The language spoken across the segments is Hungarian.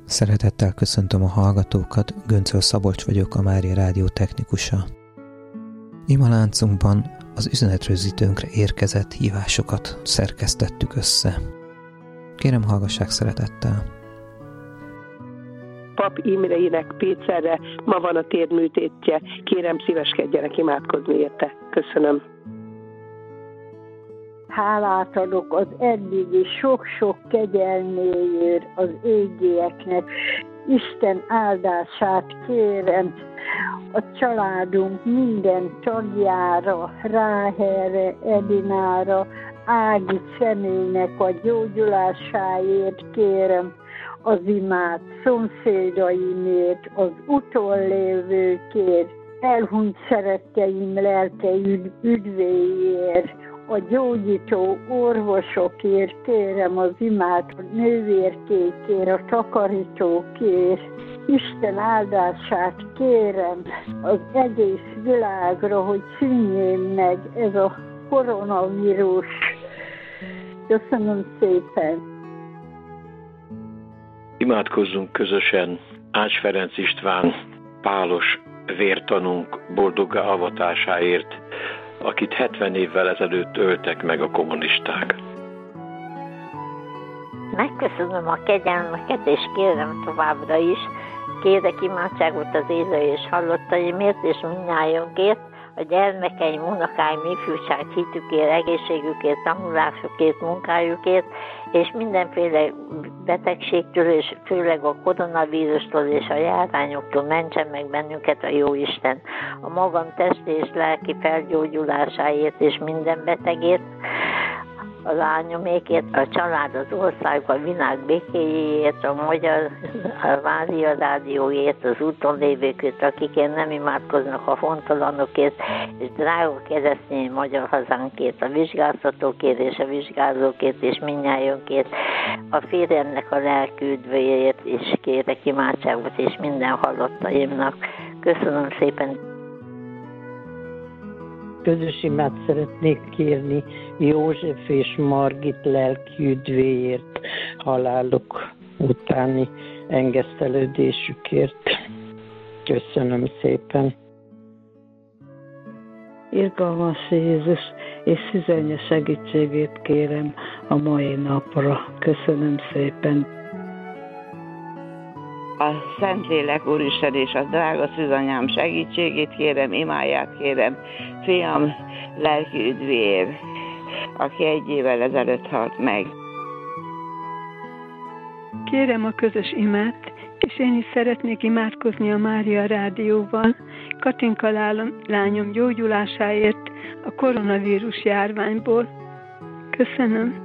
Szeretettel köszöntöm a hallgatókat, Göncöl Szabolcs vagyok, a Mária Rádió technikusa. Imaláncunkban az üzenetrögzítőnkre érkezett hívásokat szerkesztettük össze. Kérem, hallgassák szeretettel! Pap Imrének Péterre ma van a térműtétje. Kérem, szíveskedjenek imádkozni érte. Köszönöm. Hálát adok az eddigi sok-sok kegyelméért az égieknek. Isten áldását kérem a családunk minden tagjára, Ráhelre, Edinára, Ági személynek a gyógyulásáért kérem az imát, szomszédaimért, az utollévőkért, elhunyt szeretteim lelke üdvéért, a gyógyító orvosokért kérem az imát, a nővérkékért, a takarítókért. Isten áldását kérem az egész világra, hogy szűnjön meg ez a koronavírus. Köszönöm szépen! Imádkozzunk közösen Ács Ferenc István pálos vértanunk boldoggá avatásáért, akit 70 évvel ezelőtt öltek meg a kommunisták. Megköszönöm a kegyelmeket, és kérem továbbra is, kérek imádságot az élő és halottaimért, és mindnyájunkért, a gyermekeim, unokáim, ifjúság hitükért, egészségükért, tanulásukért, munkájukért, és mindenféle betegségtől, és főleg a koronavírustól és a járványoktól mentsen meg bennünket a Jóisten. A magam testi és lelki felgyógyulásáért és minden betegért, a lányomékért, a család, az ország, a világ békéjéért, a Mária Rádióért, az úton lévőkért, akikért nem imádkoznak, a hontalanokért, és drága keresztény magyar hazánkért, a vizsgáztatókért és a vizsgázókért, és mindnyájunkért, a férjemnek a lelki üdvéért, és kérek imádságot, és minden halottaimnak. Köszönöm szépen! Közös imát szeretnék kérni József és Margit lelki üdvéért, haláluk utáni engesztelődésükért. Köszönöm szépen. Irgalmas Jézus, és szüzenye segítségét kérem a mai napra. Köszönöm szépen. A Szentlélek Úristen és a drága szűzanyám segítségét kérem, imáját kérem, fiam lelki üdvéért, aki 1 évvel ezelőtt halt meg. Kérem a közös imát, és én is szeretnék imádkozni a Mária Rádióval, Katinka lányom gyógyulásáért a koronavírus járványból. Köszönöm.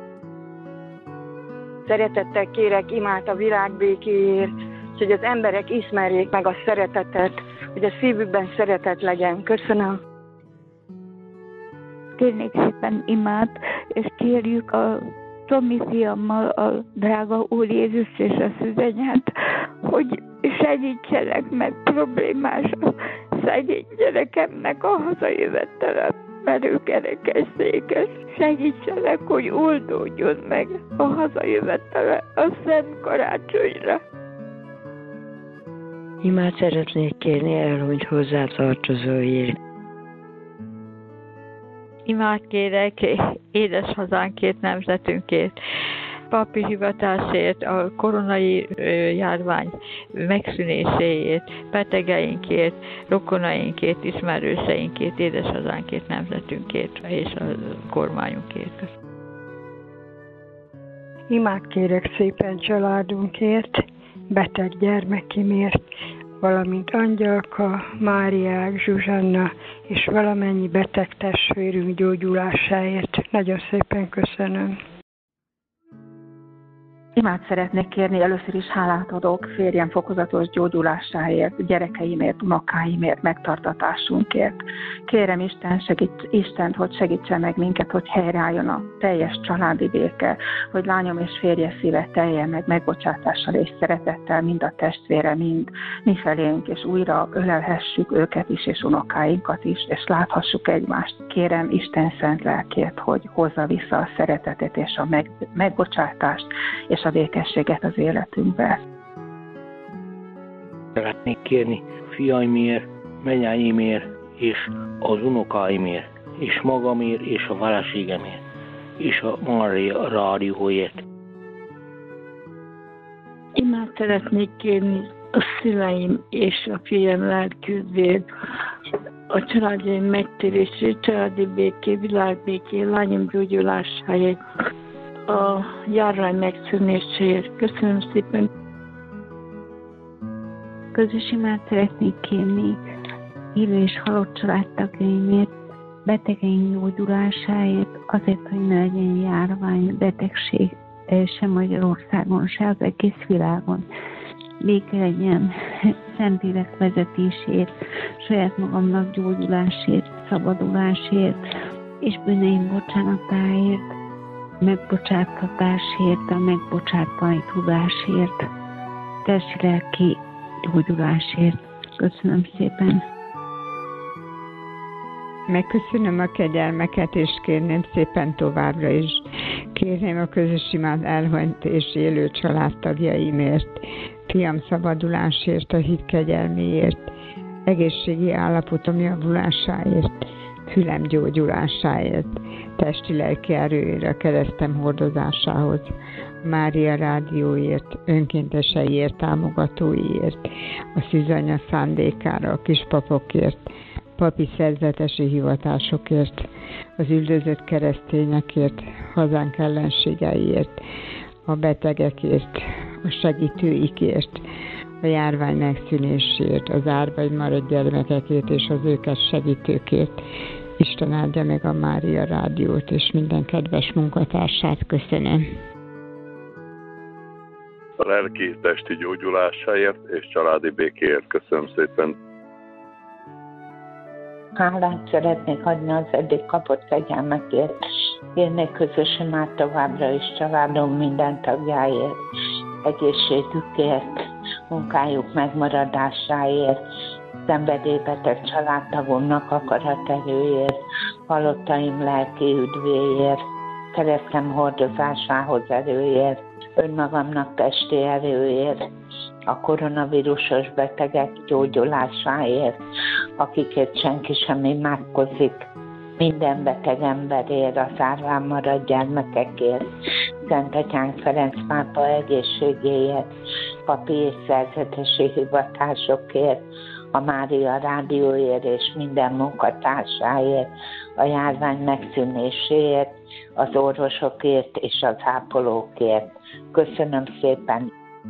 Szeretettel kérek imát a világ békéért, hogy az emberek ismerjék meg a szeretetet, hogy a szívükben szeretet legyen. Köszönöm. Kérnék szépen imát, és kérjük a Tomi fiammal a drága Úr Jézus és a szüzenyát, hogy segítsenek meg problémás szegény gyerekemnek a hazajövetelen, mert ő kerekesszékes. Segítsenek, hogy oldódjon meg a hazajövetele a Szent Karácsonyra. Imát szeretnék kérni elhunyt hozzátartozóért. Imát kérek édes hazánkért, nemzetünkért, papi hivatásért, a koronai járvány megszűnéséért, betegeinkért, rokonainkért, ismerőseinkért, édes hazánkért, nemzetünkért és a kormányunkért. Imát kérek szépen családunkért, beteg gyermekimért, valamint Angyalka, Máriák, Zsuzsanna és valamennyi beteg testvérünk gyógyulásáért. Nagyon szépen köszönöm. Imát szeretnék kérni, először is hálát adok férjem fokozatos gyógyulásáért, gyerekeimért, unokáimért, megtartatásunkért. Kérem Istent, hogy segítsen meg minket, hogy helyreálljon a teljes családi béke, hogy lányom és férje szíve teljen meg megbocsátással és szeretettel mind a testvére, mind mi felénk, és újra ölelhessük őket is, és unokáinkat is, és láthassuk egymást. Kérem Isten szent lelkét, hogy hozza vissza a szeretetet és a megbocsátást, és a békességet az életünkbe. Szeretnék kérni fiaimért, menyaimért és az unokáimért, és magamért és a feleségemért, és a Mária rádióért. Imát szeretnék kérni a szüleim és a fiam lelkűzért, a családjaim megtérését, családi béké, világbéké, lányom gyógyulásáért, a járvány megszűnéséért. Köszönöm szépen! Közös imát szeretnék kérni élő és halott családtagjaimért, betegeink gyógyulásáért, azért, hogy ne legyen járvány, betegség, se Magyarországon, se az egész világon. Béke legyen, Szentlélek vezetésért, saját magamnak gyógyulásért, szabadulásért, és bűneim bocsánatáért, megbocsáthatásért, a megbocsátani tudásért, testi-lelki gyógyulásért. Köszönöm szépen! Megköszönöm a kegyelmeket, és kérném szépen továbbra is. Kérném a közös imát elhunyt és élő családtagjaimért, fiam szabadulásért, a hit kegyelméért, egészségi állapotom javulásáért, fülem gyógyulásáért, testi-lelki erőért, a keresztem hordozásához, Mária rádióért, önkénteseiért, támogatóiért, a szűzanya szándékára, a kispapokért, papi szerzetesi hivatásokért, az üldözött keresztényekért, hazánk ellenségeiért, a betegekért, a segítőikért, a járvány megszűnéséért, az árvagy maradt gyermekekért és az őket segítőkért. Isten áldja meg a Mária rádiót és minden kedves munkatársát. Köszönöm. A lelki testi gyógyulásáért és családi békéért. Köszönöm szépen. Hálát szeretnék adni az eddig kapott kegyelmekért. Kérnék közös imát továbbra is családom minden tagjáért, egészségükért, munkájuk megmaradásáért, szenvedélybeteg családtagomnak akaraterőért, halottaim lelki üdvéért, keresztem hordozásához erőért, önmagamnak testi erőért, a koronavírusos betegek gyógyulásáért, akikért senki sem imádkozik, minden beteg emberért, az árván maradt gyermekekért, Szent Atyánk Ferenc pápa egészségéért, papi és szerzetesi hivatásokért, a Mária rádióért és minden munkatársáért, a járvány megszűnéséért, az orvosokért és az ápolókért. Köszönöm szépen!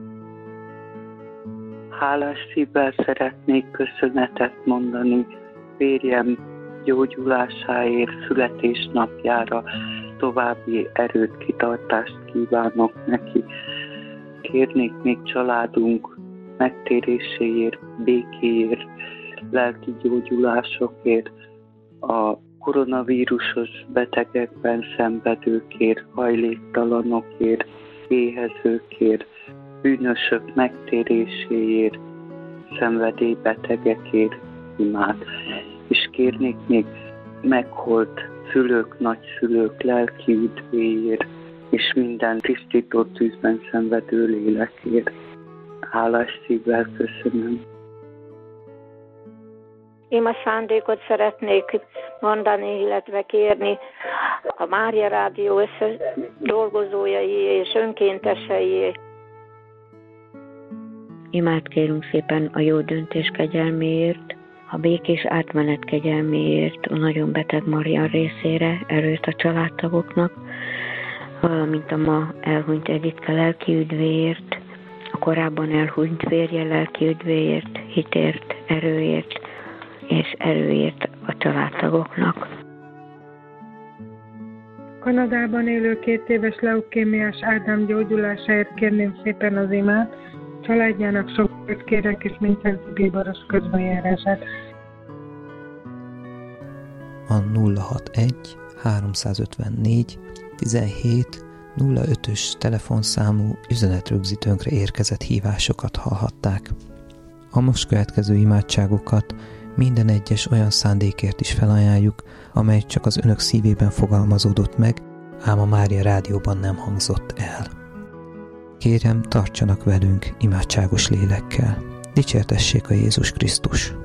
Hálás szívvel szeretnék köszönetet mondani férjem gyógyulásáért, születésnapjára, további erőt, kitartást kívánok neki. Kérnék még családunk megtéréséért, békéért, lelki gyógyulásokért, a koronavírusos betegekben szenvedőkért, hajléktalanokért, éhezőkért, bűnösök megtéréséért, szenvedélybetegekért imát. És kérnék még meghalt szülők, nagyszülők lelki üdvéért, és minden tisztító tűzben szenvedő lélekért. Hálás szívvel köszönöm. Én a szándékot szeretnék mondani, illetve kérni a Mária Rádió dolgozójai és önkéntesei. Imát kérünk szépen a jó döntés kegyelméért, a békés átmenet kegyelméért, a nagyon beteg Maria részére, erőt a családtagoknak, valamint a ma elhunyt Editke lelki üdvéért, a korábban elhunyt férje lelki üdvéért, hitért, erőért és erőért a családtagoknak. Kanadában élő 2 éves leukémiás Ádám gyógyulásáért kérném szépen az imát, családjának sok kérek és minden bíboros közbenjárását. A 061 354 17 05-ös telefonszámú üzenetrögzítőnkre érkezett hívásokat hallhatták. A most következő imádságokat minden egyes olyan szándékért is felajánljuk, amely csak az önök szívében fogalmazódott meg, ám a Mária Rádióban nem hangzott el. Kérem, tartsanak velünk imádságos lélekkel. Dicsértessék a Jézus Krisztus!